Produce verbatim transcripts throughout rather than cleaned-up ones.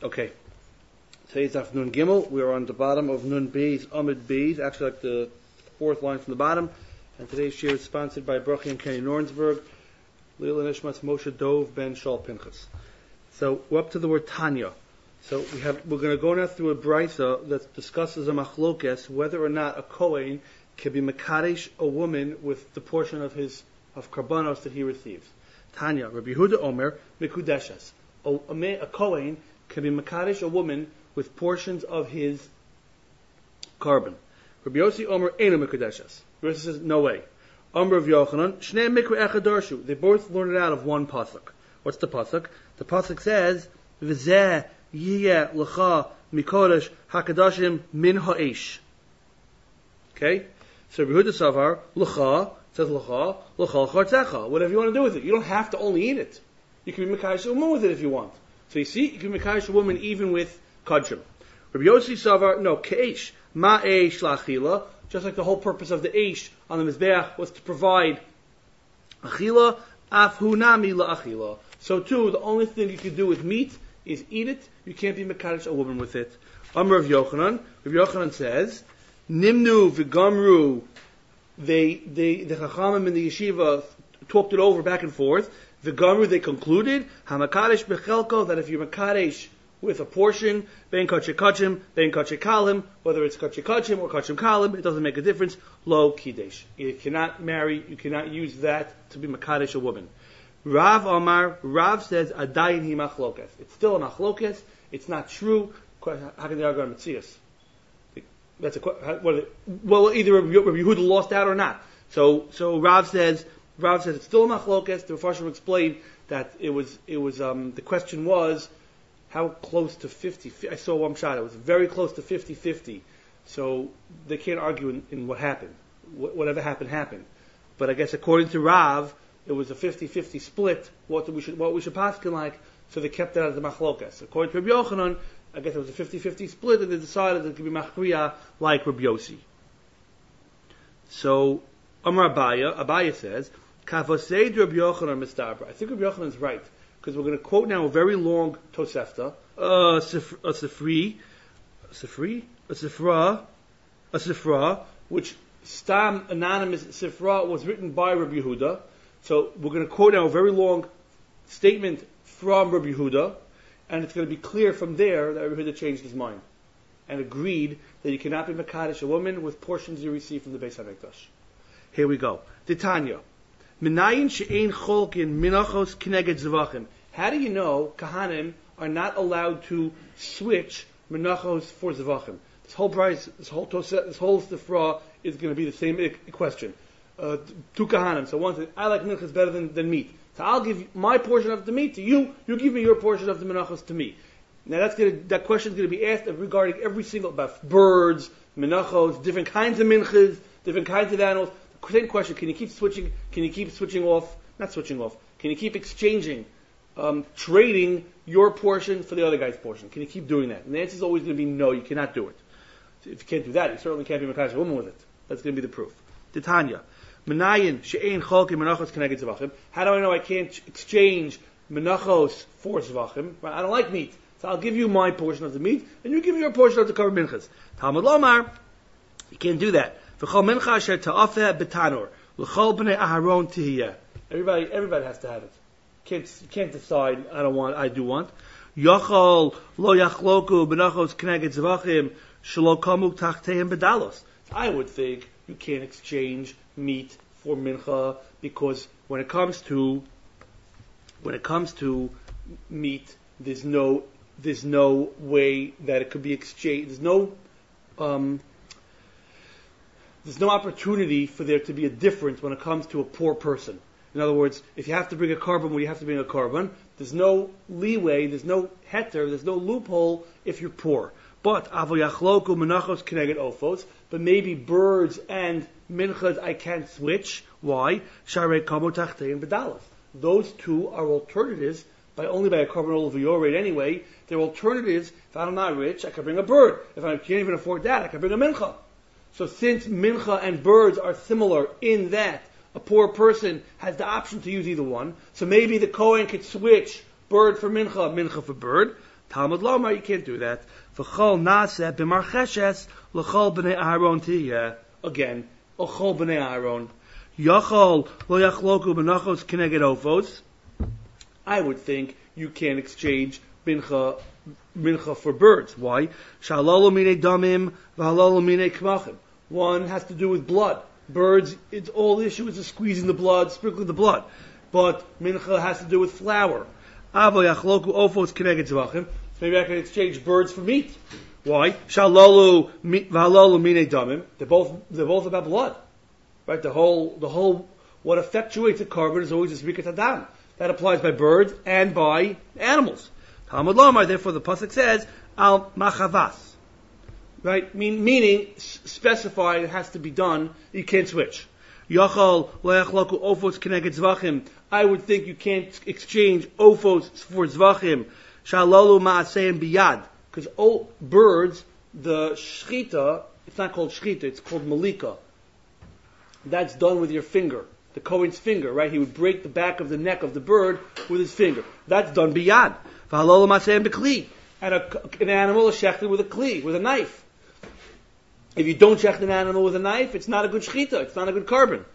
Okay. Today's Daf Nun Gimel. We are on the bottom of Nun Beis, Amid Beis, actually like the fourth line from the bottom. And today's shir is sponsored by Brachi and Kenny Nornsberg, Lila Nishmas Moshe Dov Ben Shal Pinchas. So we're up to the word Tanya. So we have we're going to go now through a brisa that discusses a machlokes whether or not a kohen can be mekadesh a woman with the portion of his of karbanos that he receives. Tanya, Rabbi Yehuda Omer mikudeshes. A, a, a kohen can be mekadesh a woman with portions of his carbon. Rabbi Yossi Omer eno mikudeshes. Rabbi Yossi says no way. Omer of Yochanan shnei mikra echad darshu. They both learn it out of one pasuk. What's the pasuk? The pasuk says v'zeh yiyeh l'cha mikodesh hakadashim min ha'esh. Okay, so Rabbi Yehuda Savar l'cha says l'cha l'cha chartzecha. Whatever you want to do with it, you don't have to only eat it. You can be mekadesh a woman with it if you want. So you see, you can be mekadesh a woman even with kachim. Rabbi Yossi Savar no keish ma'esh la'achila. Just like the whole purpose of the eish on the mizbeach was to provide achila, afhunami la'achila. So too, the only thing you can do with meat is eat it. You can't be mekadesh a woman with it. Amr of Yochanan. Rabbi Yochanan says, Nimnu v'gamru. They, they, the chachamim in the yeshiva talked it over back and forth. V'gamru, they concluded, hamakadesh bechelko, that if you're mekadesh with a portion, bein kachim kachim, bein kachim kalim, whether it's kachim kachim or kachim kalim, it doesn't make a difference. Lo kidesh. You cannot marry, you cannot use that to be mekadesh a woman. Rav Omar, Rav says, Adayin hi machlokes. It's still a machlokes. It's not true. How can they argue on Metzias? That's a what? Well, either Rabbi Yehuda lost out or not. So, so Rav says, Rav says it's still a machlokes. The Mepharshim explained that it was, it was. Um, the question was how close to fifty. I saw one shot. It was very close to fifty-fifty. So they can't argue in, in what happened. Wh- whatever happened, happened. But I guess according to Rav, it was a fifty-fifty split, what we should what we should paskin like, so they kept it as the machlokas. According to Rabbi Yochanan, I guess it was a fifty-fifty split, and they decided that it could be machriya like Rabbi Yossi. So, Amar Abaya, Abaya says, Kavosei Rabbi Yochanan mistabra. I think Rabbi Yochanan is right, because we're going to quote now a very long Tosefta, a Sifri, a Sifri, a Sifra, a Sifra, which Stam anonymous Sifra was written by Rabbi Yehuda. So we're going to quote now a very long statement from Rabbi Yehuda, and it's going to be clear from there that Rabbi Yehuda changed his mind and agreed that you cannot be mekadesh a woman with portions you receive from the Beis HaMikdash. Here we go. Titania. Minayin she'ein cholkin minachos kineged zvachim. How do you know Kahanim are not allowed to switch minachos for zvachim? This whole price, this whole toset, this whole sifra is going to be the same I- question. Uh, two kahanim. So one says, I like minchas better than, than meat. So I'll give my portion of the meat to you. You give me your portion of the menachos to me. Now that's gonna, that question is going to be asked regarding every single, about birds, menachos, different kinds of minchas, different kinds of animals. Same question, can you keep switching, can you keep switching off, not switching off, can you keep exchanging, um, trading your portion for the other guy's portion? Can you keep doing that? And the answer is always going to be no, you cannot do it. So if you can't do that, you certainly can't be mekadesh a woman with it. That's going to be the proof. Titania. Menayin she'ein cholkin menachos keneged zvachim. How do I know I can't exchange menachos for zvachim? I don't like meat, so I'll give you my portion of the meat, and you give me your portion of the covered minchas. Talmud Lomar, you can't do that. V'chol mincha asher ta'afeh betanor l'chol bnei Aharon tihiyeh. Everybody, everybody has to have it. Can't, you can't decide. I don't want. I do want. Yachol lo yachloku menachos keneged zvachim shelo kamu tachteim bedalos. I would think you can't exchange meat for mincha, because when it comes to when it comes to meat, there's no there's no way that it could be exchanged. There's no um, there's no opportunity for there to be a difference when it comes to a poor person. In other words, if you have to bring a carbon, well, you have to bring a carbon. There's no leeway, there's no heter, there's no loophole if you're poor. But avoyachloku menachos keneged ofos. But maybe birds and minchas I can't switch. Why? Sharei kamo tachtein bedalos. Those two are alternatives, by only by a carbon over your rate anyway. They're alternatives. If I'm not rich, I can bring a bird. If I can't even afford that, I can bring a mincha. So since mincha and birds are similar in that a poor person has the option to use either one, so maybe the Kohen could switch bird for mincha, mincha for bird. Talmud Lomar, you can't do that. V'chol naseh b'marcheshes l'chol b'nei Aaron tiyeh. Again, l'chol b'nei Aaron. Yachol lo yachloku b'nachos keneged ofos. I would think you can't exchange mincha, mincha for birds. Why? Shalolu mine damim v'halolu mine kmachim. One has to do with blood. Birds, it's all the issue is just squeezing the blood, sprinkling the blood. But mincha has to do with flour. Avo yachloku ofos keneged zvachim. Maybe I can exchange birds for meat. Why? Shalolu v'halolu mine damim. They're both they're both about blood, right? The whole the whole what effectuates a carbon is always a zrikat adam. That applies by birds and by animals. Talmud Lomar, therefore the pasuk says al machavas, right? Mean, meaning specified it has to be done. You can't switch. Yachal le'achlaku ofos keneged zvachim. I would think you can't exchange ofos for zvachim. Shalalu ma'aseim biyad, because oh, birds, the shchita, it's not called shchita, it's called malika. That's done with your finger. The Kohen's finger, right? He would break the back of the neck of the bird with his finger. That's done biyad. V'halolu ma'aseim b'kli. And a, an animal is shechted with a kli, with a knife. If you don't shecht an animal with a knife, it's not a good shchita, it's not a good carbon.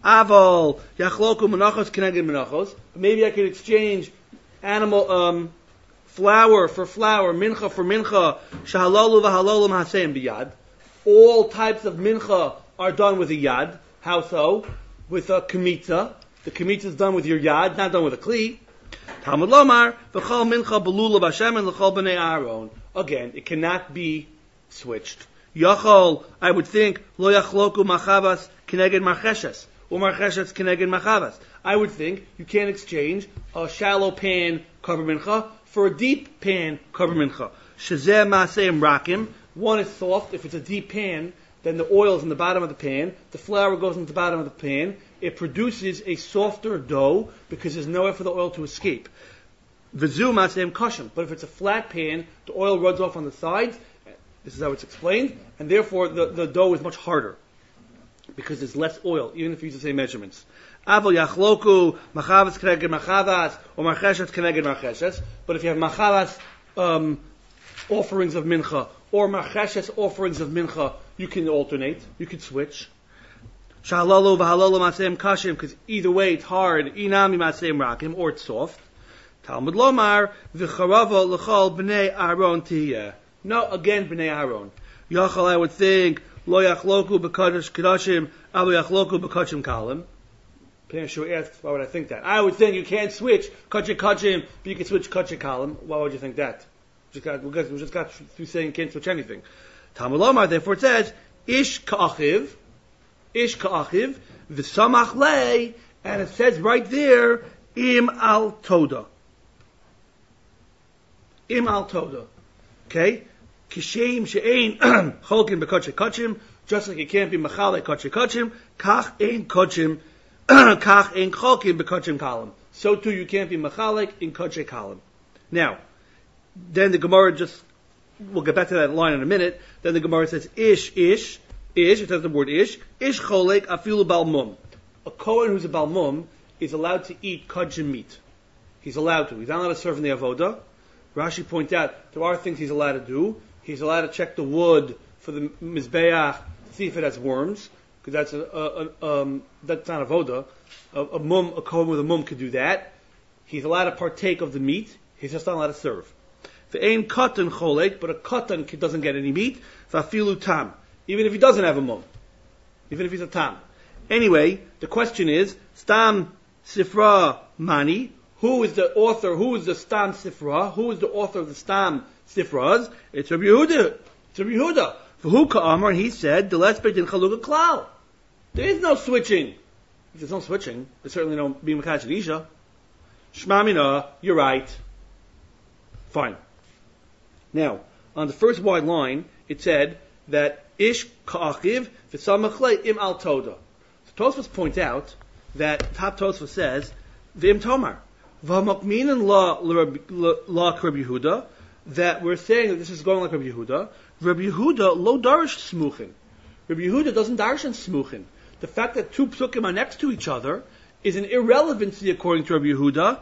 Aval yachloku menachos keneged menachos. Maybe I could exchange animal um, flour for flour, mincha for mincha. Shahalalu v'halalu ma'aseim biyad. All types of mincha are done with a yad. How so? With a kamitza. The kamitza is done with your yad, not done with a kli. Talmud Lomar, v'chal mincha belula b'Hashem and l'chal b'nei Aaron. Again, it cannot be switched. Yachol, I would think, lo yachloku machavas keneged marcheshes, or marcheshes keneged machavas. I would think you can't exchange a shallow pan karban mincha for a deep pan karban mincha. Shezeh ma'aseim rakim. One is soft. If it's a deep pan, then the oil is in the bottom of the pan. The flour goes into the bottom of the pan. It produces a softer dough because there's nowhere for the oil to escape. V'zu ma'aseim kashim. But if it's a flat pan, the oil runs off on the sides. This is how it's explained, and therefore the, the dough is much harder because there's less oil, even if you use the same measurements. Avol yachloku machavas keneged machavas or marcheshes keneged marcheshes. But if you have machavas um, offerings of mincha or marcheshes offerings of mincha, you can alternate, you can switch. Shalalu v'halalu ma'aseim kashim, because either way it's hard. Inami ma'aseim rakim, or it's soft. Talmud Lomar v'charava l'chal b'nei Aaron tiyeh. No, again, b'nei Aaron. Yachal, I would think, lo yachloku b'kadosh kadashim, alo yachloku b'kachim kalim. Penashur asked, why would I think that? I would think you can't switch kachim kachim, but you can switch kachim kalim. Why would you think that? We just got, we just got through saying you can't switch anything. Talmud Lomar, therefore it says, ish ka'achiv, ish ka'achiv, v'samach lei, and it says right there, im al toda. Im al toda. Okay? Kishem she'ein cholkin b'kotche kotchim, just like it can't be machale kotche kotchim, kach ein kotchim, kach ein cholkin b'kotchim kalim. So too you can't be machalik in kotche kalim. Now, then the Gemara just, we'll get back to that line in a minute, then the Gemara says, ish, ish, ish, it says the word ish, ish cholek afilu balmum. A Kohen who's a balmum is allowed to eat kotchim meat. He's allowed to. He's not allowed to serve in the avodah. Rashi points out there are things he's allowed to do. He's allowed to check the wood for the mizbeach to see if it has worms, because that's a, a, a um, that's not a voda. A, a mum, a kohen with a mum could do that. He's allowed to partake of the meat. He's just not allowed to serve. Ve'ein katan cholek, but a katan doesn't get any meat. Va'afilu tam, even if he doesn't have a mum, even if he's a tam. Anyway, the question is stam sifra mani. Who is the author? Who is the Stam Sifra? Who is the author of the Stam Sifras? It's Rabbi Yehuda. It's Rabbi Yehuda. For who Ka'amar, he said, the less in Chaluka Klal. There is no switching. If there's no switching, there's certainly no being Mekach Isha. Shma Mina, you're right. Fine. Now, on the first wide line, it said that Ish Ka'achiv v'samachle im al toda. So Tosfos point out that Top Tosfos says, V'im Tomar. V'hamakminan la la Rabbi Yehuda, that we're saying that this is going like Rabbi Yehuda. Rabbi Yehuda lo darish smuchin. Rabbi Yehuda doesn't darish in smuchin. The fact that two psukim are next to each other is an irrelevancy according to Rabbi Yehuda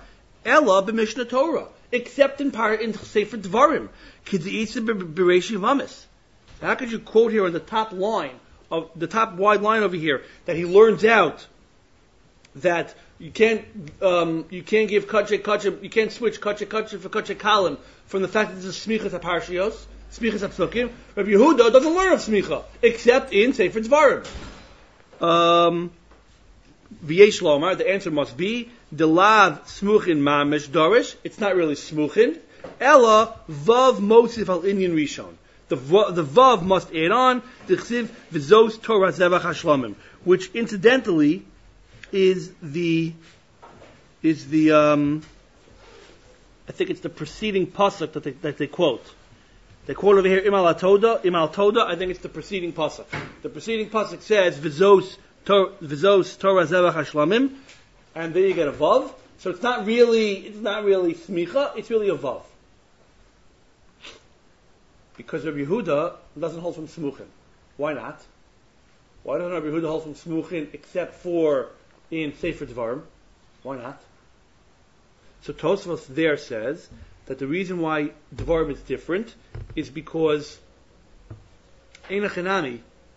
Ella b'Mishnah Torah, except in part in Sefer Dvarim. K'di'isa b'Reishi Lamis. How could you quote here on the top line of the top wide line over here that he learns out that you can't um, you can't give kache kache you can't switch kache kache for kache kalim from the fact that this is smichas aparshios, smichas apsukim. Rabbi Yehuda doesn't learn of smicha except in Sefer Dvarim. Um, V'yesh lomar, the answer must be delav smuchin mamish dorish. It's not really smuchin. Ella vav mosif al inyan rishon. The the vav must add on the chsiv v'zos Torah zevach hashlamim, which incidentally is the is the um, I think it's the preceding pasuk that they, that they quote. They quote over here imal toda imal toda. I think it's the preceding pasuk. The preceding pasuk says v'zos v'zos Torah zevach hashlamim, and then you get a vav. So it's not really it's not really smicha. It's really a vav. Because Rabbi Yehuda doesn't hold from smuchin. Why not? Why doesn't Rabbi Yehuda hold from smuchin except for in Sefer Dvarim? Why not? So Tosfos there says that the reason why Dvarim is different is because Ein Achinami,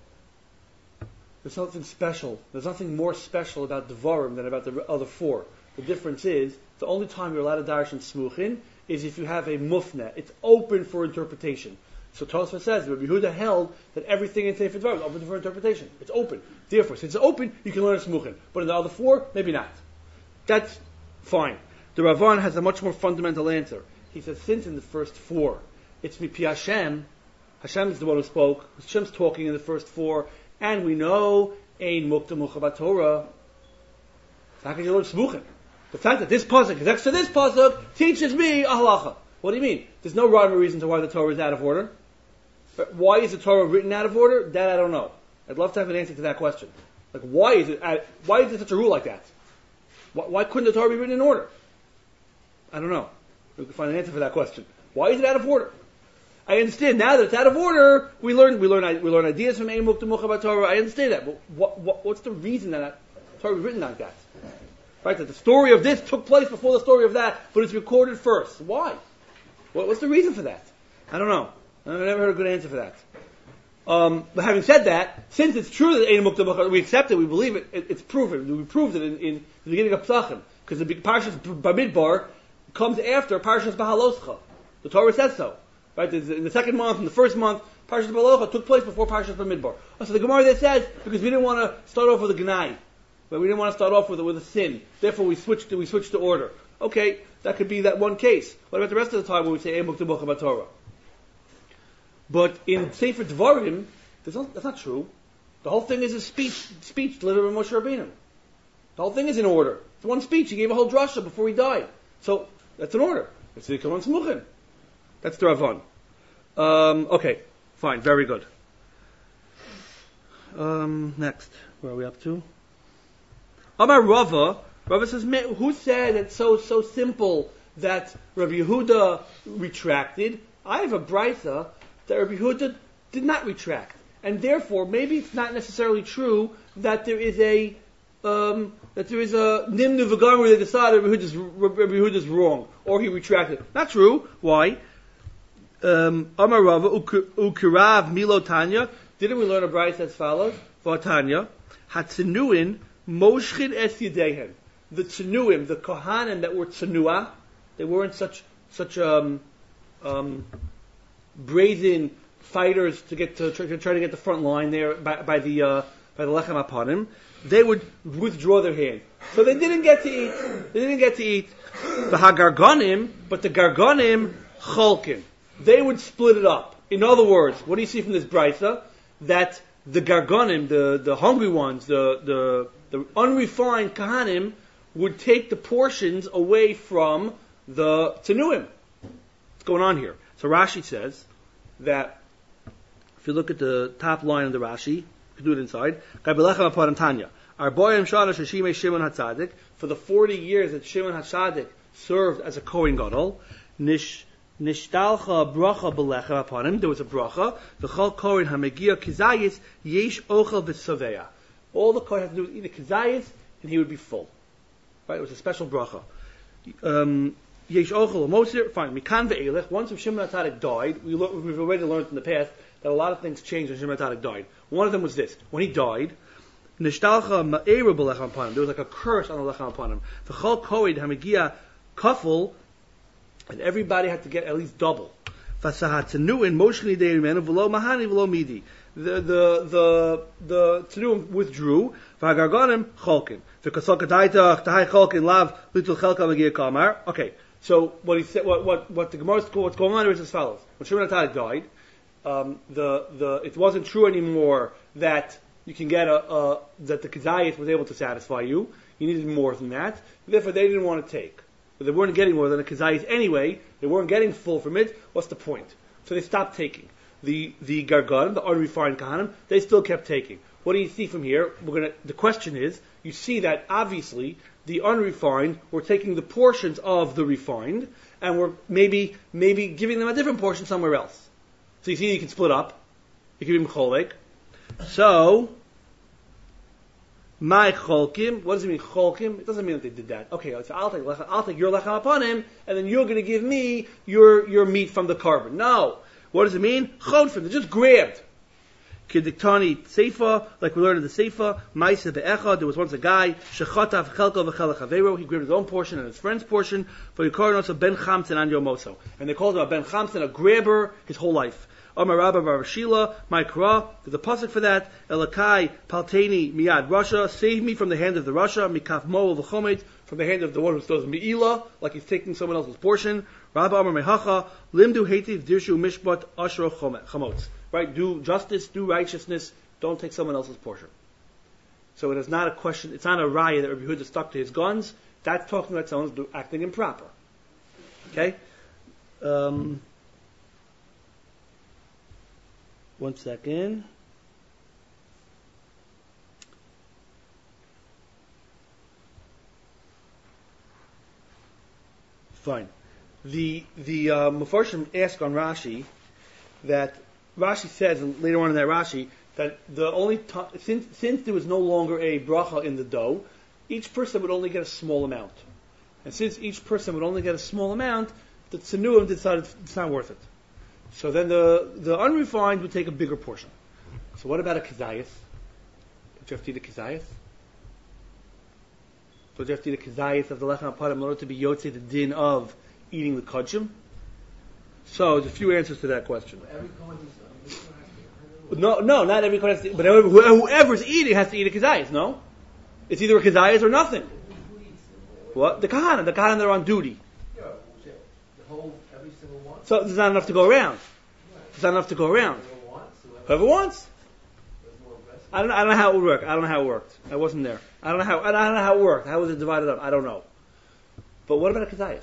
there's something special. There's nothing more special about Dvarim than about the other four. The difference is the only time you're allowed to darshan smuchin is if you have a mufna. It's open for interpretation. So Tosfos says, Rabbi Yehuda held that everything in Sefer Dvarim is open for interpretation. It's open. Therefore, since it's open, you can learn smuchin. But in the other four, maybe not. That's fine. The Ravan has a much more fundamental answer. He says, since in the first four, it's mipi Hashem, Hashem is the one who spoke, Hashem's talking in the first four, and we know, ein mukta muchabat Torah, so how can you learn smuchin? The fact that this pasuk is next to this pasuk teaches me a halacha. What do you mean? There's no rhyme or reason to why the Torah is out of order. But why is the Torah written out of order? That I don't know. I'd love to have an answer to that question. Like, why is it? Out, why is there such a rule like that? Why, why couldn't the Torah be written in order? I don't know. We can find an answer for that question. Why is it out of order? I understand now that it's out of order. We learn we learn we learn ideas from Ein Mukta Muchabat Torah. I understand that, but what, what what's the reason that the Torah was written like that? Right, that the story of this took place before the story of that, but it's recorded first. Why? What, what's the reason for that? I don't know. I've never heard a good answer for that. Um, but having said that, since it's true that Ein Mukta Muchabat, we accept it, we believe it, it it's proven. We proved it in, in the beginning of Pesachim, because the Parshas Bamidbar comes after Parshas Bahaloscha. The Torah says so. Right? In the second month, in the first month, Parshas Bahaloscha took place before Parshas Bamidbar. Oh, so the Gemara there says, because we didn't want to start off with a Gnai, but we didn't want to start off with a, with a sin. Therefore, we switched to, we switched to order. Okay, that could be that one case. What about the rest of the time when we say Ein Mukta Muchabat Torah? But in Sefer Dvarim, not, that's not true. The whole thing is a speech, speech delivered by Moshe Rabbeinu. The whole thing is in order. It's one speech. He gave a whole drasha before he died. So that's in order. It's the Kaman Smuchin. That's the Ravan. Um, okay, fine, very good. Um, next, where are we up to? Amar Rava. Rava says, who said it's so so simple that Rabbi Yehuda retracted? I have a brisa that Rabbi Yehuda did not retract, and therefore maybe it's not necessarily true that there is a um, that there is a nimnu v'gam where they decided Rabbi Yehuda's, Rabbi Yehuda's wrong or he retracted. Not true. Why? Um, Amar Rava ukirav milo tanya. Didn't we learn a brisa as follows? V'atanya hatzinuin moshchin es yidehen. The tzenuim, the kohanim that were tzenua, they weren't such such um, um, brazen fighters to get to try, to try to get the front line there by, by the uh, by the lechem apanim. They would withdraw their hand, so they didn't get to eat. They didn't get to eat the hagargonim, but the gargonim cholkin. They would split it up. In other words, what do you see from this brisa? That the gargonim, the the hungry ones, the the the unrefined kahanim, would take the portions away from the tenuim. What's going on here? So Rashi says that if you look at the top line of the Rashi, you can do it inside. For the forty years that Shimon HaTzadik served as a Kohen Gadol, nish nishtalcha bracha b'lechem upon him. There was a bracha. V'chol Kohen hamegia kizayis yesh ochel v'saveya. All the Kohen had to do was eat a kizayis, and he would be full. Right? It was a special bracha. Um, Yesh ochel mosir. Fine. Mikan ve'elech. Once Shimon HaTzadik died, we lo- we've already learned in the past that a lot of things changed when Shimon HaTzadik died. One of them was this: when he died, nishtalcha ma'era b'lechem upon him. There was like a curse on the lechem upon him. V'chol koed hamigia kafel, and everybody had to get at least double. V'sahatzenuin moshchini de'imenu v'lo mahani v'lo midi. The the the the tzenuim withdrew. V'hagarganim cholkin. V'kasol kadaita t'hai cholkin lav litul chelka magia kamar. Okay. So what he said, what what what the Gemara, what's going on here is as follows: when Shimon HaTzadik died, um, the the it wasn't true anymore that you can get a, a that the Kazayas was able to satisfy you. You needed more than that. Therefore, they didn't want to take. But they weren't getting more than a Kazayas anyway. They weren't getting full from it. What's the point? So they stopped taking. The the Garganim, the unrefined Kahanim, they still kept taking. What do you see from here? We're gonna. The question is, you see that obviously the unrefined were taking the portions of the refined, and we're maybe maybe giving them a different portion somewhere else. So you see, you can split up. You can be mecholek. So, my cholkim. What does it mean cholkim? It doesn't mean that they did that. Okay, so I'll take I'll take your lechem upon him, and then you're going to give me your your meat from the carbon. No. What does it mean? Chodfim. They just grabbed. Kidiktani Seifa, like we learned in the Seifa, Maisa be'echa, there was once a guy, Shechatav Chelko v'chelach Aveiro, he grabbed his own portion and his friend's portion, for Yikoron of Ben Chamsen an Yomoso. And they called him a Ben Chamsen, a grabber, his whole life. Omar Rabba Bar Shila, my Kra, there's a pasuk for that, Elakai Palteni Miad Russia, save me from the hand of the Russia, Mikaf Mo v'chomet, from the hand of the one who throws Me'ila, like he's taking someone else's portion. Rabba Amar Mehacha, Limdu Hetiv Dirshu Mishpat Ashro Chamotz. Right? Do justice, do righteousness, don't take someone else's portion. So it is not a question, it's not a raya that Rabbi Yehuda stuck to his guns. That's talking about someone acting improper. Okay? Um, one second. Fine. The the uh, Mefarshim ask on Rashi that Rashi says, and later on in that Rashi, that the only time, since since there was no longer a bracha in the dough, each person would only get a small amount, and since each person would only get a small amount, the tzenuim decided it's not worth it. So then the the unrefined would take a bigger portion. So what about a kazayas? Don't you have to eat a kazayas? Don't you have to eat a kazayas of the lechem hapanim in order to be yotzei the din of eating the kodshim? So there's a few answers to that question. No, no, not every kohen has to, but whoever, whoever's eating has to eat a kazayas, no? It's either a kazayas or nothing. What? The kahana, the kahana that are on duty. So there's not enough to go around. There's not enough to go around. Whoever wants. I don't, I don't know how it would work. I don't know how it worked. I wasn't there. I don't know how, I don't know how it worked. How was it divided up? I don't know. But what about a kazayas?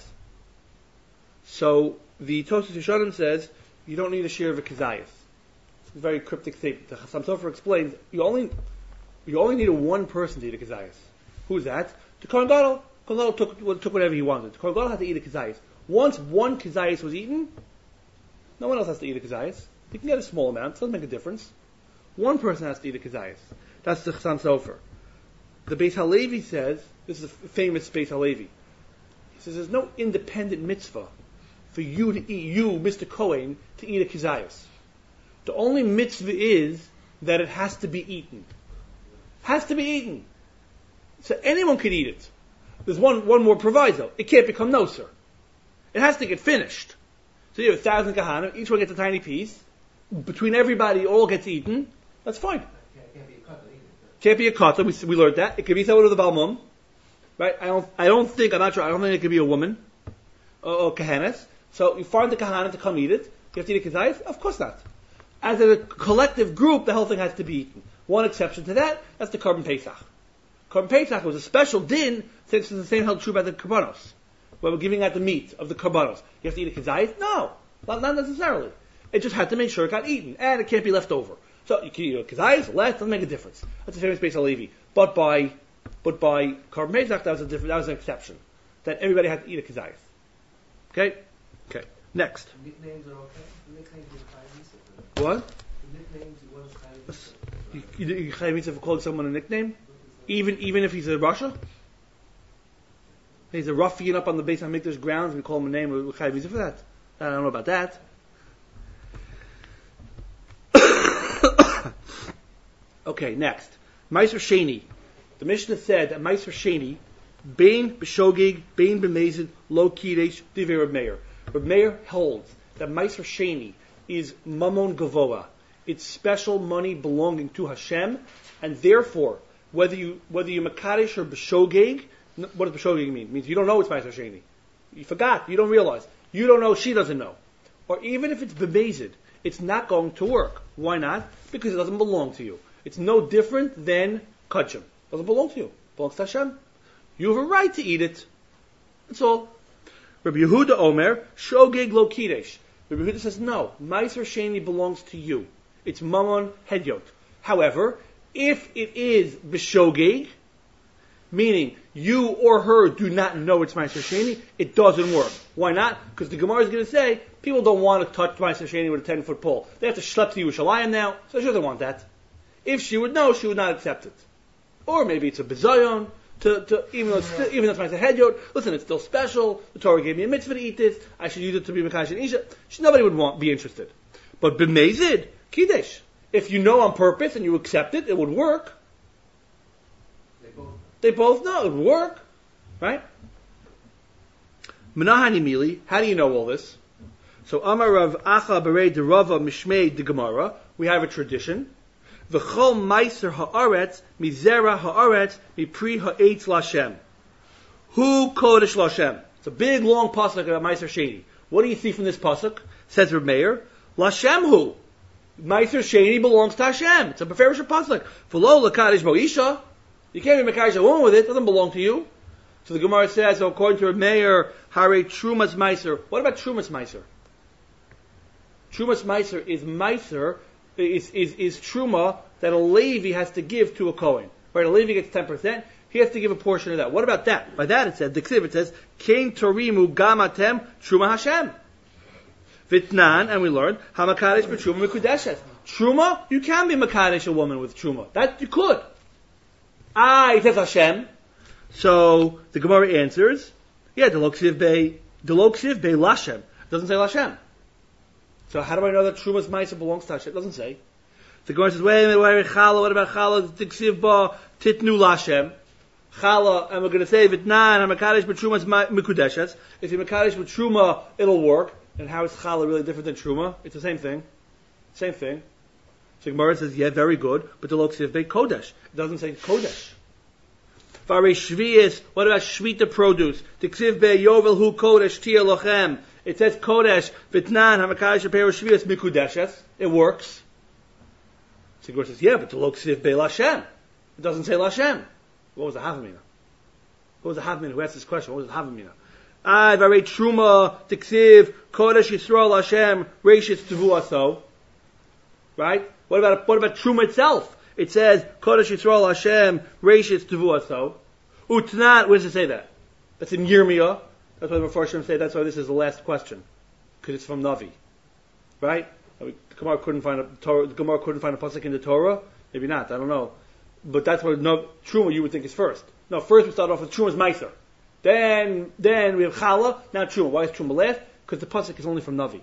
So the Tosfos Yeshanim says you don't need a share of a kazayas. It's a very cryptic statement. The Chassam Sofer explains you only you only need a one person to eat a kazayas. Who's that? The Kohen Gadol. Kohen Gadol took, took whatever he wanted. The Kohen Gadol had to eat a kazayas. Once one kazayas was eaten, no one else has to eat a kazayas. You can get a small amount. It doesn't make a difference. One person has to eat a kazayas. That's the Chassam Sofer. The Beis Halevi says, this is a famous Beis Halevi. He says there's no independent mitzvah for you to eat, you, Mister Cohen, to eat a kazayas. The only mitzvah is that it has to be eaten. Has to be eaten. So anyone can eat it. There's one, one more proviso. It can't become noser. It has to get finished. So you have a thousand kahanim, each one gets a tiny piece. Between everybody, it all gets eaten. That's fine. It can't be a kata either. Can't be a kata. We, we learned that. It could be someone with a balmum. Right? I don't, I don't think, I'm not sure, I don't think it could be a woman. Or, or kahanas. So you find the kahana to come eat it. You have to eat a kazayas? Of course not. As a collective group, the whole thing has to be eaten. One exception to that, that's the Korban Pesach. Korban Pesach was a special din, since it's the same held true about the Karbanos. Where we're giving out the meat of the Karbanos. You have to eat a kazayas? No. Not, not necessarily. It just had to make sure it got eaten. And it can't be left over. So you can eat a kazayas, less, doesn't make a difference. That's the famous Beis Halevi. But by, but by Korban Pesach, that was a different, that was an exception. That everybody had to eat a kazayas. Okay? Okay. Next. Nicknames are okay? The nicknames are chayav. What? The nicknames you want chayav. You, you, you chayav mitzvah for calling someone a nickname? Even even if he's a Russia? He's a ruffian up on the Beis HaMikdash grounds. We call him a name. We're chayav visa for that. I don't know about that. Okay, next. Meiser Sheni. The Mishnah said that Meiser Sheni, Bein B'Shogig, Bein B'Mezid, Lo Kidesh, Divrei Reb Meir. Reb Meir holds that Meiser Sheni is Mamon Gavoa. It's special money belonging to Hashem, and therefore, whether you whether you Makadesh or B'Shogig, what does B'Shogig mean? It means you don't know it's Meiser Sheni. You forgot. You don't realize. You don't know. She doesn't know. Or even if it's B'Mezid, it's not going to work. Why not? Because it doesn't belong to you. It's no different than Kachim. It doesn't belong to you. It belongs to Hashem. You have a right to eat it. That's all. Rabbi Yehuda Omer, Shogeg Lo Kidesh. Rabbi Yehuda says, no, Meiser Sheni belongs to you. It's Mamon Hedyot. However, if it is B'Shogeg, meaning you or her do not know it's Meiser Sheni, it doesn't work. Why not? Because the Gemara is going to say, people don't want to touch Meiser Sheni with a ten-foot pole. They have to schlep to Yerushalayim now, so she doesn't want that. If she would know, she would not accept it. Or maybe it's a bizayon, to, to, even though it's still, even though it's Meiser Hedyot, listen, it's still special, the Torah gave me a mitzvah to eat this, I should use it to be Mekadosh and Isha. Nobody would want, be interested. But B'Mezid, Kiddush, if you know on purpose and you accept it, it would work. They both. They both know, it would work. Right? Menahani Mili, how do you know all this? So Amar Rav Acha Berei de Rava Mishmei de Gemara, we have a tradition. V'chol meiser ha'aretz, mizera ha'aretz, mipri ha'etz lashem. Hu kodesh lashem. It's a big, long pasuk about meiser sheni. What do you see from this pasuk? Says Reb Meir, lashem hu. Meiser sheni belongs to Hashem. It's a beferish pasuk. V'lo l'kadesh bo isha. You can't be mekadosh a woman with it. It doesn't belong to you. So the Gemara says, so according to Reb Meir, hare trumas meiser. What about trumas meiser? Trumas meiser is meiser, is, is, is truma that a Levi has to give to a Kohen. Right, a Levi gets ten percent, he has to give a portion of that. What about that? By that it says, the Ksiv, it says, Kein torimu gamatem truma Hashem. Vitnan, and we learned, hamakadesh b'truma mikudeshes. Truma, you can be makadesh a woman with truma. That you could. Ah, it says Hashem. So, the Gemara answers, yeah, the Ksiv be, the Ksiv be Lashem. It doesn't say Lashem. So how do I know that Trumas Meiser belongs to Hashem? It doesn't say. The Gemara says, wait a minute, wait, Chala, what about Chala? Tiksiv ba titnu Lashem. Chala, and we're going to say, Vitnan, HaMakadesh b'Trumas Mikudeshes. If you Makadesh b'Truma, it'll work. And how is Chala really different than Truma? It's the same thing. Same thing. So the Gemara says, yeah, very good, but the Ksiv be Kodesh. It doesn't say Kodesh. Vare Shvius, what about Shvita produce? Tiksiv be Yovel hu Kodesh tia lochem. It says Kodesh, Vitnan, Hamakadesh, Apero, Shvius, Mikudeshes. It works. So the Gemara says, yeah, but the Ksiv be Lashem. It doesn't say Lashem. What was the Havamina? What was the Havamina? Who asked this question? What was the Havamina? Ah, Vare Truma, Tiksiv, Kodesh Yisrael Lashem, Reishis Tevuaso. Right? What about, what about Truma itself? It says, Kodesh Yisrael Hashem, Reishis Tevuaso. Utnat, where does it say that? That's in Yirmiyah. That's why the Mepharshim say that's why this is the last question. Because it's from Navi. Right? The Gemara couldn't find a Torah, the Gemara couldn't find a pasuk in the Torah? Maybe not, I don't know. But that's what no, Truma you would think is first. No, first we start off with Truma's Meiser. Then, then we have Chala, now Truma. Why is Truma last? Because the pasuk is only from Navi.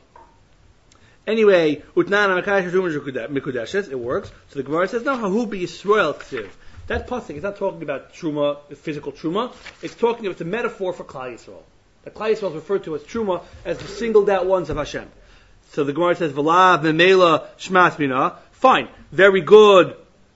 Anyway, Utnan HaMakadesh Truma Mikudeshes, it works. So the Gemara says, no, Hahu be Yisrael Ksiv. That pasuk is not talking about Truma, physical Truma. It's talking about the metaphor for Klal Yisrael. The Klal Yisrael is referred to as Truma, as the singled out ones of Hashem. So the Gemara says, V'la v'meila shmas mina. Fine, very good.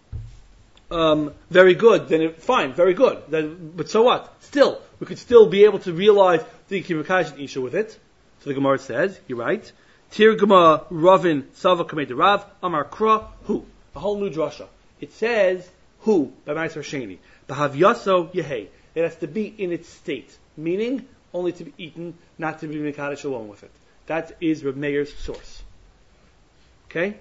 Um, very good. Then it, fine, very good. Then, but so what? Still, we could still be able to realize the Kimakash and Isha with it. So the Gemara says, you're right. Tirgama Ravin Sava Kamed Rav Amar Kra Hu. A whole new drasha. It says Hu by Meiser Sheni. B'hav Yaso Yehei. It has to be in its state, meaning only to be eaten, not to be Mekadosh alone with it. That is Reb Meir's source. Okay?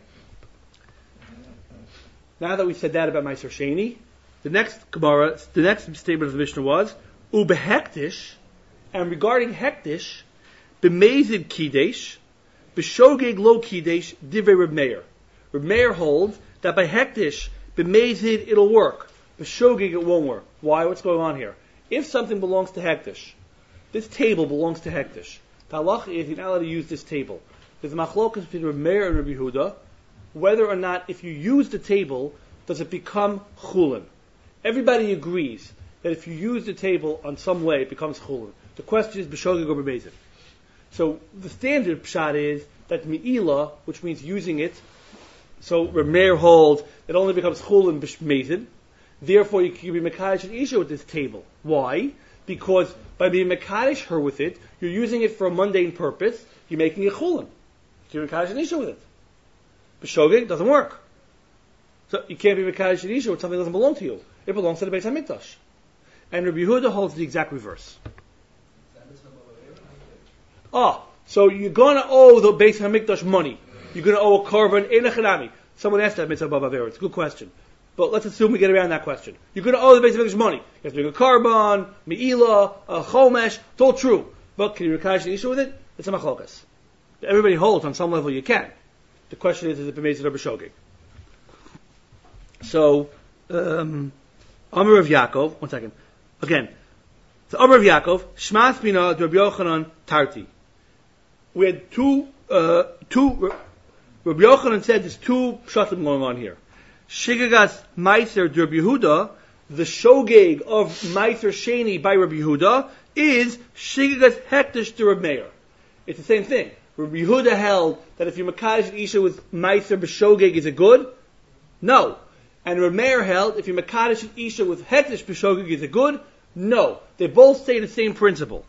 Now that we said that about Meiser Sheni, the next Gemara, the next statement of the Mishnah was Ubehektish, and regarding Hektish, B'mezid Kidesh, B'shogeg lo Kidesh, Divrei Reb Meir. Reb Meir holds that by Hektish, B'mezid it'll work. B'shogeg it won't work. Why? What's going on here? If something belongs to Hektish, this table belongs to Hektish. The halacha is you're not allowed to use this table. There's a machlokas between Reb Meir and Reb Yehuda, whether or not if you use the table, does it become chulin. Everybody agrees that if you use the table on some way, it becomes chulin. The question is b'shogeg or b'mezid. So the standard pshat is that mi'ila, which means using it, so Reb Meir holds it only becomes chulin b'mezid. Therefore, you can be mekadosh an isha with this table. Why? Because by being mekadosh her with it, you're using it for a mundane purpose. You're making it chulin. So you're mekadosh an isha with it. B'shogeg doesn't work. So you can't be mekadosh an isha with something that doesn't belong to you. It belongs to the Beis Hamikdash. And Rabbi Yehuda holds the exact reverse. Oh, so you're going to owe the Beis Hamikdash money. You're going to owe a korban in a chanami. Someone asked that mitzvah bavavera. It's a good question. But let's assume we get around that question. You're going to owe the Beis Hamikdash money. You have to bring a korban, mi'ila, a chomesh. It's all true. But can you mekadosh an isha with it? It's a machlokas. Everybody holds on some level you can. The question is, is it b'mezid or b'shogeg? So, um, Amar of Yaakov, one second. Again, so Amar of Yaakov, Shmas Bina, Rabbi Yochanan, Tarti. We had two, uh, two, Rabbi Yochanan said there's two pshatim going on here. Shigagas Meiser Rabbi Yehuda, the shogeg of Meiser Sheni by Rabbi Yehuda, is Shigagas Hektish to Rabbi Meir. It's the same thing. Rabbi Yehuda held that if you mekadosh an isha with Meiser b'shogeg, is it good? No. And Reb Meir held, if you mekadosh an isha with hektish b'shogeg, is it good? No. They both say the same principle.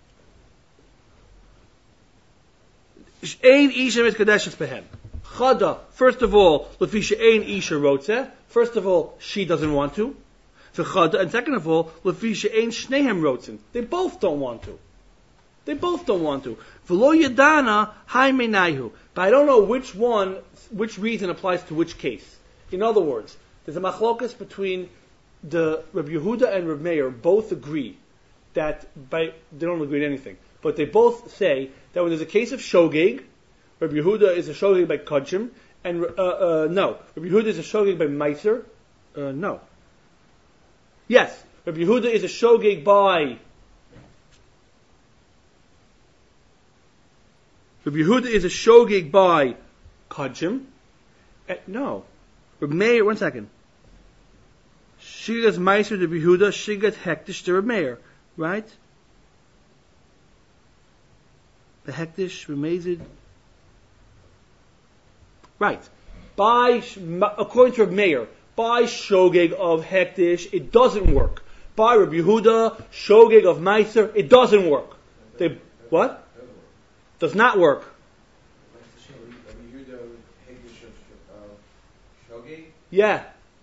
Ein isha miskadeshes behem. Chada, first of all, lefi she'ein isha rotzeh. First of all, she doesn't want to. So chada, and second of all, lefi she'ein shnehem rotzen. They both don't want to. They both don't want to. V'lo yadana hai menayhu. But I don't know which one, which reason applies to which case. In other words, there's a machlokas between the Rabbi Yehuda and Rabbi Meir. Both agree that by they don't agree on anything, but they both say that when there's a case of shogeg, Rabbi Yehuda is a shogeg by kodshim, and uh, uh, no, Rabbi Yehuda is a shogeg by meiser. Uh, no. Yes, Rabbi Yehuda is a shogeg by. Rabbi Yehuda is a shogeg by kodshim. Uh, no. Rabbi Meir, one second. Shigas Meiser to Rabbi Yehuda, Shigas Hektish to Rabbi Meir, right? The Hektish, Remezid. Right. By, according to Rabbi Meir, by Shogeg of Hektish, it doesn't work. By Rabbi Yehuda, Shogeg of Meiser, it doesn't work. They, what? Does not work. Yeah.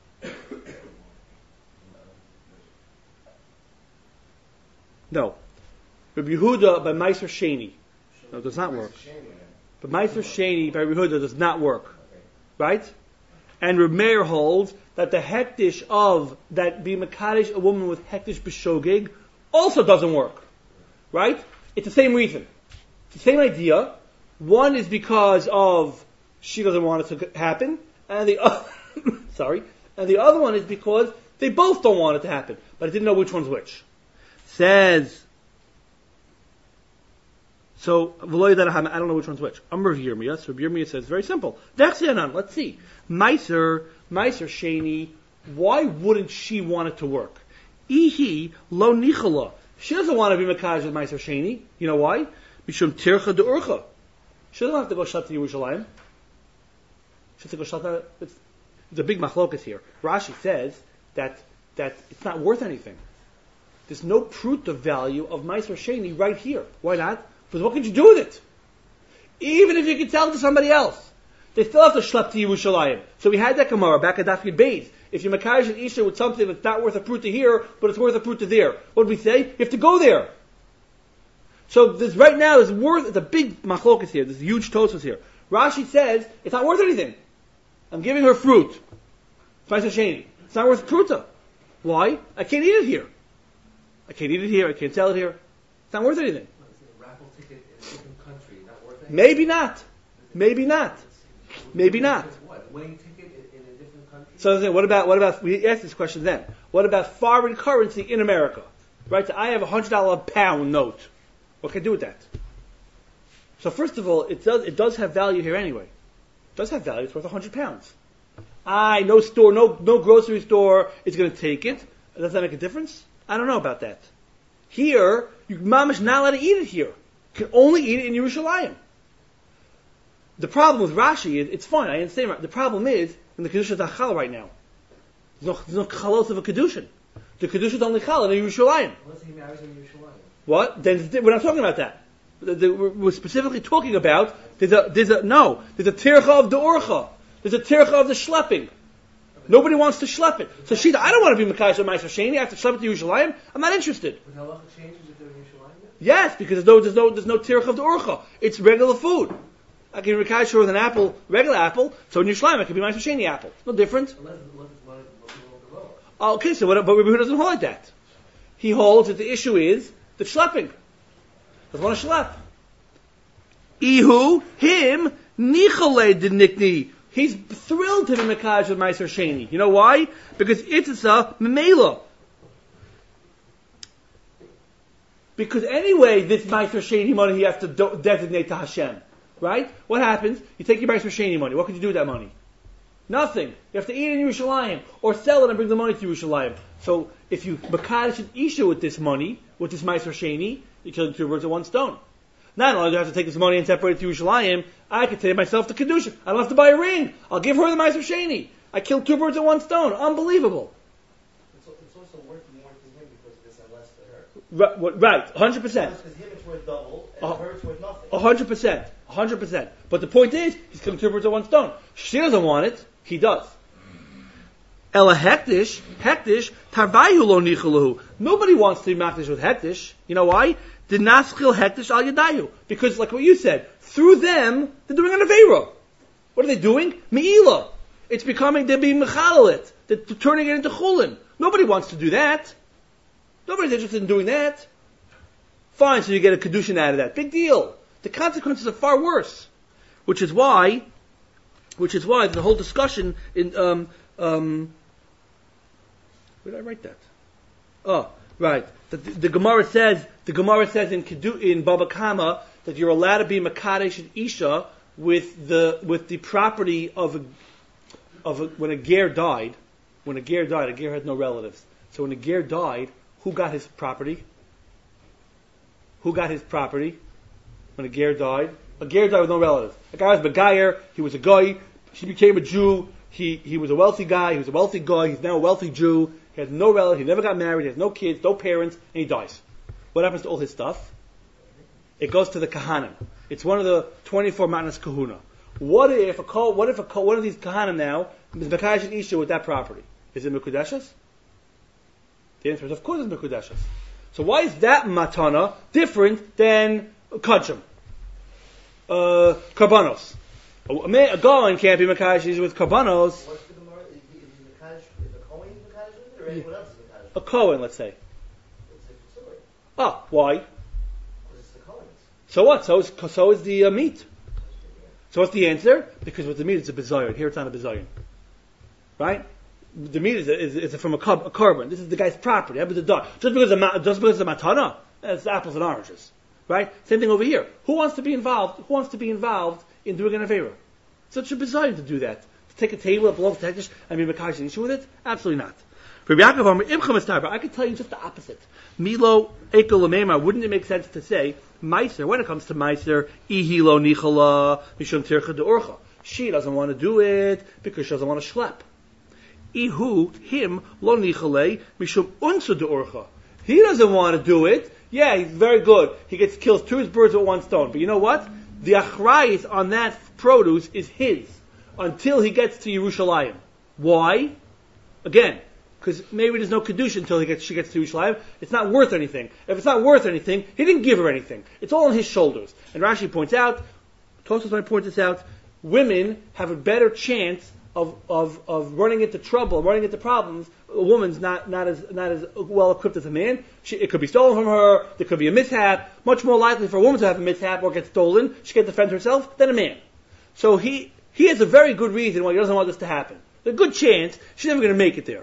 No. Rabbi Yehuda by Meiser Sheni. No, it does not work. But Meiser Sheni by Rabbi Yehuda does not work. Right? And Rabbi Meir holds that the hektish of that be mekadosh a woman with hektish b'shogeg also doesn't work. Right? It's the same reason. It's the same idea. One is because of she doesn't want it to happen, and the other sorry, and the other one is because they both don't want it to happen, but I didn't know which one's which. Says so. I don't know which one's which. I'm Rav Yirmiyah. So Rav Yirmiyah says very simple. Let's see. Meiser, Meiser Sheni. Why wouldn't she want it to work? Ihi lo nichala. She doesn't want to be mekadosh with Meiser Sheni. You know why? Mishum tircha deurcha. She doesn't have to go shut to Yerushalayim. She has to go shut to. It's, it's a big machlokas here. Rashi says that that it's not worth anything. There's no proof of value of Meiser Sheni right here. Why not? Because what could you do with it? Even if you could sell it to somebody else, they still have to schlep to Yerushalayim. So we had that Gemara back at Daf Yud Beis. If you mekadosh an isha with something that's not worth a proof to here, but it's worth a proof to there, what do we say? You have to go there. So this right now is worth. It's a big machlokas here. There's huge tosfos here. Rashi says it's not worth anything. I'm giving her fruit. It's Meiser Sheni. It's not worth pruta. Why? I can't eat it here. I can't eat it here. I can't sell it here. It's not worth anything. A raffle ticket in a different country, not worth anything? Maybe not. Maybe not. Maybe not. What? Wedding ticket in a different country? So what about what about? We asked this question then. What about foreign currency in America? Right? So I have a hundred dollar pound note. What can I do with that? So first of all, it does it does have value here anyway. It does have value. It's worth a hundred pounds. I no store, no no grocery store is going to take it. Does that make a difference? I don't know about that. Here, you mamish not allowed to eat it here. You can only eat it in Yerushalayim. The problem with Rashi is, it's fine, I understand. The problem is, in the Kedusha Tachal right now, there's no, there's no chalos of a Kedushin. The Kedusha is only chal in Yerushalayim. Unless he marries in Yerushalayim. What? Then we're not talking about that. The, the, we're specifically talking about, there's a, there's a, no, there's a tircha of the orcha. There's a tircha of the schlepping. Nobody wants to schlep it. So she, I don't want to be Mekayis or Ma'aser Sheni. I have to schlep it to Yerushalayim. I'm not interested. But halacha changes if they're in Yerushalayim? Yes, because there's no, there's no, there's no tircha of the orcha. It's regular food. I can be Mekayis with an apple, regular apple. So in Yerushalayim, I can be Ma'aser Sheni apple. No different. Unless, unless it's one of the lower. Okay, so what, but Rebbe Yehuda doesn't hold like that. He holds that the issue is the schlepping. Doesn't want to schlep. Ihu, him, nichale de nikni. He's thrilled to be Mekayis with Ma'aser Sheni. You know why? Because it's a memela. Because anyway, this Ma'aser Sheni money he has to do- designate to Hashem. Right? What happens? You take your Ma'aser Sheni money. What could you do with that money? Nothing. You have to eat it in Yerushalayim. Or sell it and bring the money to Yerushalayim. So, if you Mekadosh an Isha with this money, with this Ma'aser Sheni, you kill two birds with one stone. Not only do I have to take this money and separate it to Yerushalayim, I can take myself to Kedusha. I don't have to buy a ring. I'll give her the Ma'aser Sheni. I killed two birds with one stone. Unbelievable. It's, it's also worth more to him because this and less to her. Right, right, one hundred percent. Because him it's worth double, and Uh, her it's worth nothing. one hundred percent. one hundred percent. But the point is, he's killing two birds with one stone. She doesn't want it. He does. Ela hektish, hektish, tarvayu lo nichalahu. Nobody wants to be makdish with hektish. You know why? The naschil hektish al yadayu. Because, like what you said, through them, they're doing an aveira. What are they doing? Me'ila. It's becoming, they're being mechalalit. They're turning it into chulin. Nobody wants to do that. Nobody's interested in doing that. Fine, so you get a kedushin out of that. Big deal. The consequences are far worse. Which is why, which is why the whole discussion in, um, um, where did I write that? Oh, right. The, the, the Gemara says, the Gemara says in Kedu, in Baba Kama that you're allowed to be Makadesh and Isha with the, with the property of a, of a, when a ger died, when a ger died, a ger had no relatives. So when a ger died, who got his property? Who got his property when a ger died? A ger died with no relatives. A guy was Begayer, he was a guy, he became a Jew, he, he was a wealthy guy, he was a wealthy guy, he's now a wealthy Jew, he has no relatives, he never got married, he has no kids, no parents, and he dies. What happens to all his stuff? It goes to the Kahanim. It's one of the twenty-four Matnas Kahuna. What if a what if a one of these Kahanim now is Mekadosh and Isha with that property? Is it Mekudeshes? The answer is of course it's Mekudeshes. So why is that matana different than kachim, uh, karbanos? A, a, a Goan can't be Mekadosh with karbanos. What's the Gemara? Is the Mekadosh, is the Kohen Mekadosh with it, or anyone else is Mekadosh? A Kohen, let's say. It's a story. Ah, why? Because it's the Kohens. So what? So is so is the uh, meat. So what's the answer? Because with the meat it's a bizayon. Here it's not a bizayon, right? The meat is, a, is, is from a, a carbon. This is the guy's property. Just because it's a, just because it's a matana, it's apples and oranges, right? Same thing over here. Who wants to be involved? Who wants to be involved in doing an avera? Such a bizayon to do that. To take a table that belongs to Hektish and be mekadosh an issue with it? Absolutely not. For Yaakov, I could tell you just the opposite. Milo ekel lemema. Wouldn't it make sense to say meiser when it comes to meiser ihilo nichala mishum tircha de orcha? She doesn't want to do it because she doesn't want to schlep. Ihu, him, lo nichale, mishum unsa de orcha. He doesn't want to do it. Yeah, he's very good. He gets kills two birds with one stone. But you know what? The achrayis on that produce is his until he gets to Yerushalayim. Why? Again, because maybe there's no kedusha until he gets she gets to Yerushalayim. It's not worth anything. If it's not worth anything, he didn't give her anything. It's all on his shoulders. And Rashi points out, Tosfos might point this out, women have a better chance of, of, of running into trouble, running into problems. A woman's not, not as not as well equipped as a man. She, it could be stolen from her. There could be a mishap. Much more likely for a woman to have a mishap or get stolen, she can defend herself, than a man. So he he has a very good reason why he doesn't want this to happen. There's a good chance she's never going to make it there.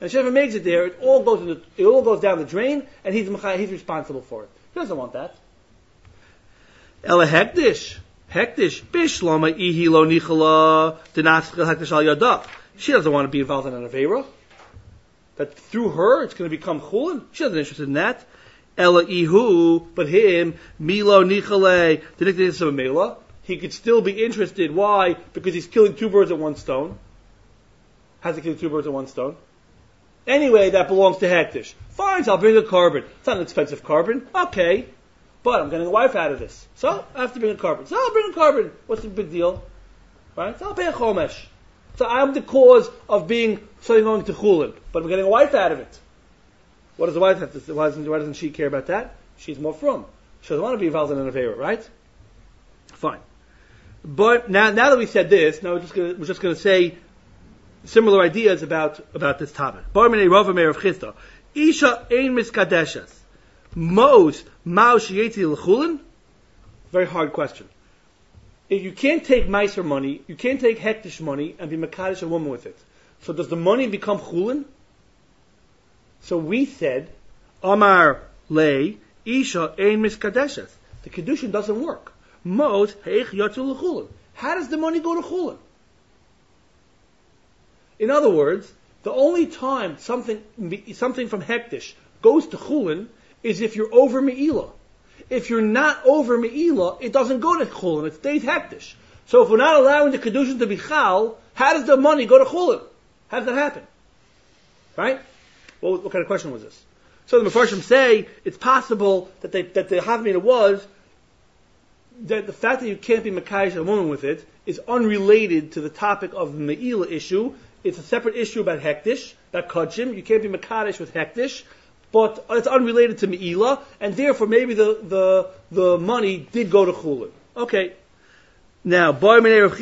and the shefa makes it there, it all goes in the, it all goes down the drain, and he's he's responsible for it. He doesn't want that. Ela hektish, hektish, bishlama ihi lo nichala denaschil hektish al yada. She doesn't want to be involved in an avera. That through her it's going to become chulin. She doesn't interested in that. Ela ihu, but him milo nichale denikdis of mela. He could still be interested. Why? Because he's killing two birds at one stone. Has to kill two birds at one stone. Anyway, that belongs to hektish. Fine, so I'll bring a carbon. It's not an expensive carbon. Okay. But I'm getting a wife out of this. So I have to bring a carbon. So I'll bring a carbon. What's the big deal? Right? So I'll pay a chomesh. So I'm the cause of being something going to chulin. But I'm getting a wife out of it. What does the wife have to say? Why doesn't, why doesn't she care about that? She's more from. She doesn't want to be involved in an affair, right? Fine. But now, now that we said this, now we're just gonna, we're just going to say similar ideas about, about this topic. Bar minei rava meir of chista. Isha ein miskadeshes. Mos mao sheyetzi l'chulin? Very hard question. If you can't take meiser money, you can't take hektish money and be mekadesh a woman with it. So does the money become chulin? So we said, Amar lei isha ein miskadeshes. The kedushin doesn't work. Mos heich yatzu l'chulin. How does the money go to chulin? In other words, the only time something something from hektish goes to chulin is if you're over me'ilah. If you're not over me'ilah, it doesn't go to chulin. It stays hektish. So if we're not allowing the kedushin to be chal, how does the money go to chulin? How does that happen? Right? Well, what kind of question was this? So the Mefarshim say it's possible that they, that the Havamina was that the fact that you can't be mekayish a woman with it is unrelated to the topic of the me'ilah issue. It's a separate issue about hektish, about kodshim. You can't be mekadesh with hektish, but it's unrelated to me'ilah, and therefore maybe the, the, the money did go to chulin. Okay. Now, what if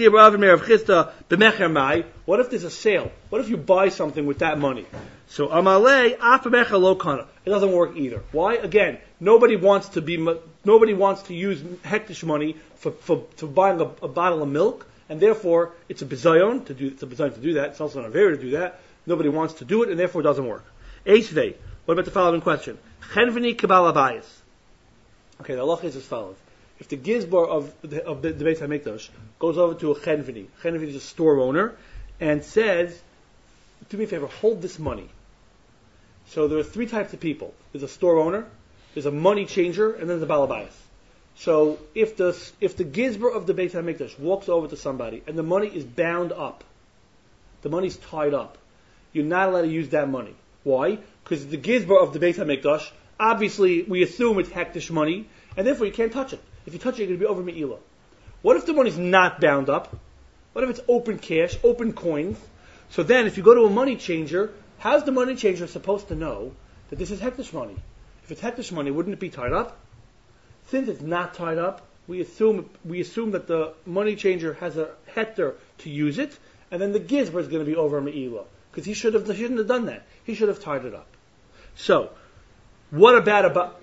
there's a sale? What if you buy something with that money? So, amalei afamecha lo kana. It doesn't work either. Why? Again, nobody wants to be, nobody wants to use hektish money for, for, for buying a, a bottle of milk, and therefore it's a bizayon to do, it's a bizayon to do that. It's also an avera to do that. Nobody wants to do it, and therefore it doesn't work. Eisvei. What about the following question? Chenveni kibal abayis. Okay, the halacha is as follows. If the gizbar of the, of the, the Beis HaMikdash goes over to a chenveni, chenveni is a store owner, and says, do me a favor, hold this money. So there are three types of people. There's a store owner, there's a money changer, and then there's a balabayas. So if the if the gizbar of the Beis HaMikdash walks over to somebody and the money is bound up, the money's tied up, you're not allowed to use that money. Why? Because the gizbar of the Beis HaMikdash, obviously we assume it's hektish money, and therefore you can't touch it. If you touch it, you're going to be over me'ilah. What if the money's not bound up? What if it's open cash, open coins? So then, if you go to a money changer, how's the money changer supposed to know that this is hektish money? If it's hektish money, wouldn't it be tied up? Since it's not tied up, we assume we assume that the money changer has a hektar to use it, and then the gizbar is going to be over me'ilah. Because he should have, he shouldn't have done that. He should have tied it up. So, what about about?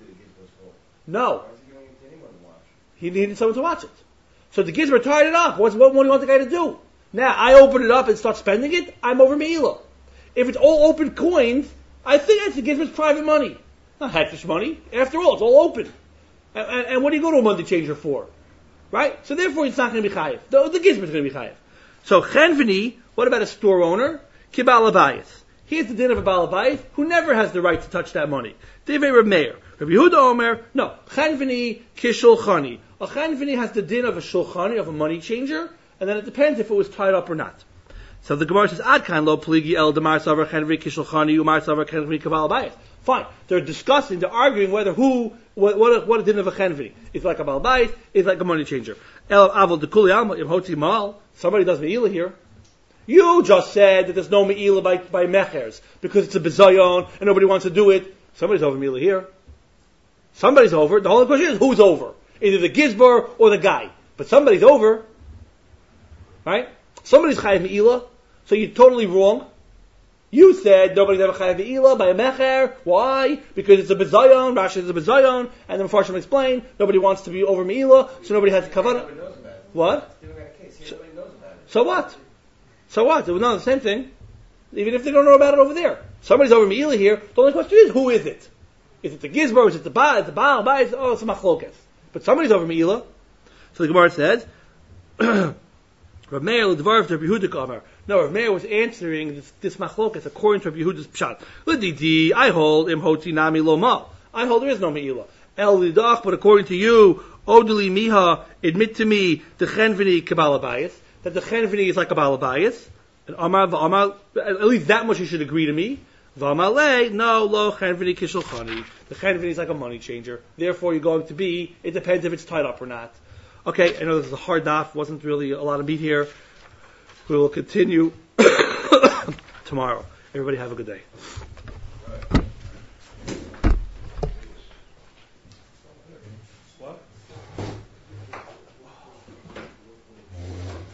No. He needed someone to watch it. So the gizbar tied it up. What's, what more do you want the guy to do? Now, I open it up and start spending it, I'm over me'ilah. If it's all open coins, I think that's the gizbar's private money. Not hektish money. After all, it's all open. And, and, and what do you go to a money changer for? Right? So therefore, it's not going to be chayiv. The, the gizbar's going to be chayiv. So chenveni, what about a store owner? Kibal abayis. Here's the din of a balabayis who never has the right to touch that money. Devei Reb Meir. Rabbi Yehuda Omer, no. Chenveni kishulchani. A chenveni has the din of a shulchani, of a money changer, and then it depends if it was tied up or not. So the Gemara says, Ad kan lo pligi el demar savar chenveni kishulchani umar savar chenveni kibal abayis. Fine. They're discussing, they're arguing whether who, what, what, a, what a din of a chenveni. It's like a balabayis, it's like a money changer. El avol dekuli alma im hotzi mal. Somebody does me'ilah here. You just said that there's no me'ilah by, by mechers, because it's a bizayon, and nobody wants to do it. Somebody's over me'ilah here. Somebody's over. The whole question is who's over. Either the gizbar or the guy. But somebody's over. Right? Somebody's chayav me'ilah. So you're totally wrong. You said nobody's ever chayav me'ilah by a mecher. Why? Because it's a bizayon. Rashi is a bizayon. And the Mefarshim explain nobody wants to be over me'ilah, so nobody has kavanah. What? So, so what? So what? It was not the same thing. even if they don't know about it over there. Somebody's over Meila here. The only question is, who is it? Is it the Gizbar? Is it the Baal? Is it the Baal? Baal? Oh, it's a Machlokas. But somebody's over Meila. So the Gemara says, Rav Meir l'dvar Rav Yehuda Kamar. No, Rav Meir was answering this, this Machlokas according to Rav Yehuda's Pshat. L'didi, I hold im hoti nami lo mal. I hold there is no Meila. El lidach, but according to you, Odeli Miha, admit to me the Chenvini Kabbalah bias, that the Chenvini is like a Kabbalah bias. And Amar v'Amar, at least that much you should agree to me. V'Amar no, lo Chenvini Kishulchani. The Chenvini is like a money changer. Therefore, you're going to be, it depends if it's tied up or not. Okay, I know this is a hard daf, wasn't really a lot of meat here. We will continue tomorrow. Everybody have a good day.